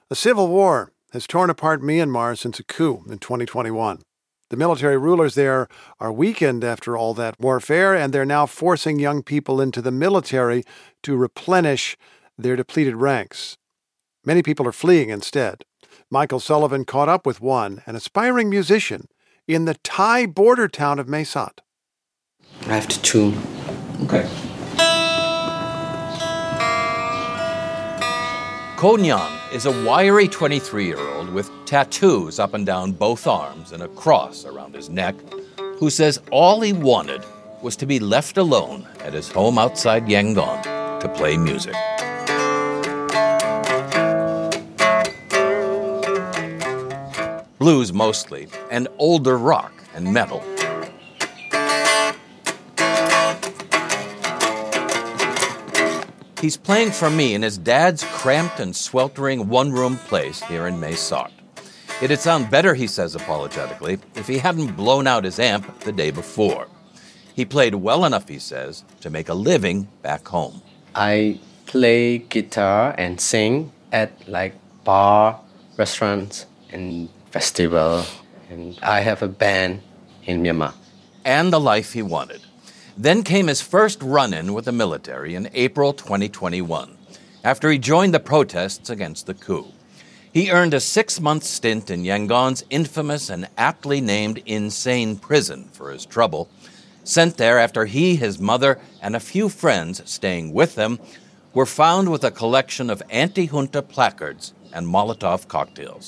A civil war has torn apart Myanmar since a coup in 2021. The military rulers there are weakened after all that warfare, and they're now forcing young people into the military to replenish their depleted ranks. Many people are fleeing instead. Michael Sullivan caught up with one, an aspiring musician, in the Thai border town of Mae Sot. I have to tune. Okay. Ko Nyang is a wiry 23-year-old with tattoos up and down both arms and a cross around his neck, who says all he wanted was to be left alone at his home outside Yangon to play music. Blues mostly, and older rock and metal. He's playing for me in his dad's cramped and sweltering one-room place here in Mae Sot. It'd sound better, he says apologetically, if he hadn't blown out his amp the day before. He played well enough, he says, to make a living back home. I play guitar and sing at bar, restaurants, and festival. And I have a band in Myanmar. And the life he wanted. Then came his first run-in with the military in April 2021, after he joined the protests against the coup. He earned a 6-month stint in Yangon's infamous and aptly named insane prison for his trouble, sent there after he, his mother, and a few friends staying with them were found with a collection of anti-junta placards and Molotov cocktails.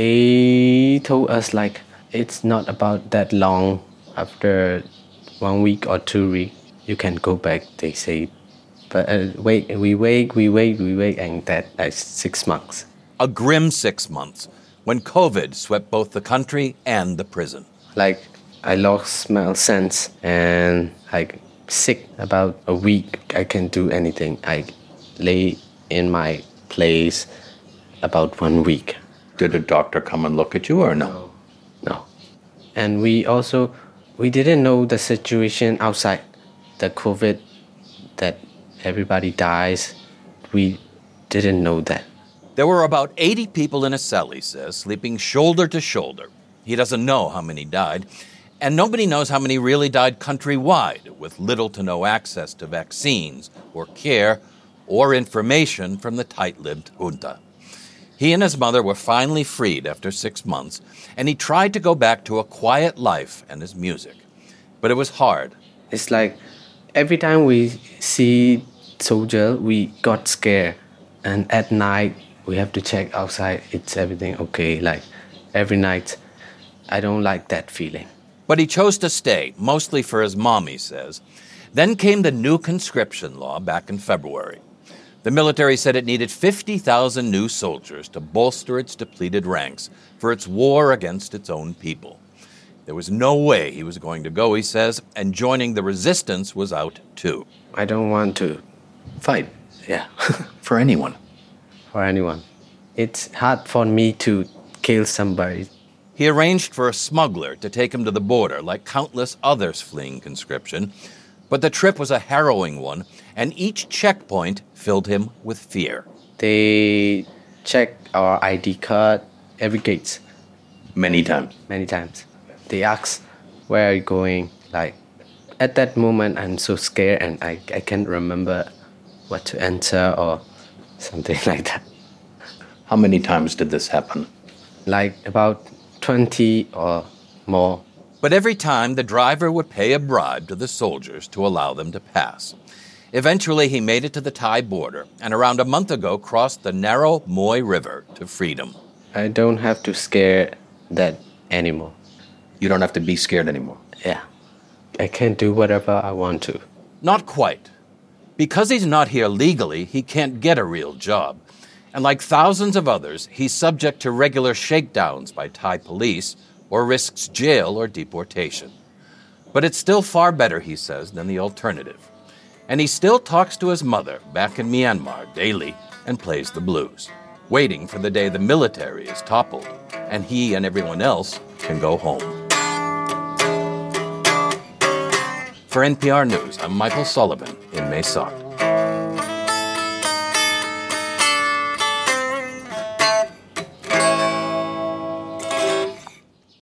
They told us it's not about that long. After 1 week or 2 weeks, you can go back, they say. But we wait, and that's 6 months. A grim 6 months, when COVID swept both the country and the prison. I lost smell sense, and sick about a week. I can't do anything. I lay in my place about 1 week. Did a doctor come and look at you or no? No. And we didn't know the situation outside, the COVID, that everybody dies. We didn't know that. There were about 80 people in a cell, he says, sleeping shoulder to shoulder. He doesn't know how many died, and nobody knows how many really died countrywide, with little to no access to vaccines or care or information from the tight-lipped junta. He and his mother were finally freed after 6 months, and he tried to go back to a quiet life and his music. But it was hard. It's every time we see soldier, we got scared. And at night, we have to check outside, it's everything okay. Every night, I don't like that feeling. But he chose to stay, mostly for his mom, he says. Then came the new conscription law back in February. The military said it needed 50,000 new soldiers to bolster its depleted ranks for its war against its own people. There was no way he was going to go, he says, and joining the resistance was out too. I don't want to fight, yeah. For anyone. For anyone. It's hard for me to kill somebody. He arranged for a smuggler to take him to the border, like countless others fleeing conscription. But the trip was a harrowing one, and each checkpoint filled him with fear. They check our ID card every gate. Many times? Many times. They ask, where are you going? At that moment, I'm so scared, and I can't remember what to enter or something like that. How many times did this happen? About 20 or more. But every time, the driver would pay a bribe to the soldiers to allow them to pass. Eventually, he made it to the Thai border, and around a month ago crossed the narrow Moi River to freedom. I don't have to scare that anymore. You don't have to be scared anymore? Yeah. I can do whatever I want to. Not quite. Because he's not here legally, he can't get a real job. And like thousands of others, he's subject to regular shakedowns by Thai police or risks jail or deportation. But it's still far better, he says, than the alternative. And he still talks to his mother back in Myanmar daily and plays the blues, waiting for the day the military is toppled and he and everyone else can go home. For NPR News, I'm Michael Sullivan in Mae Sot.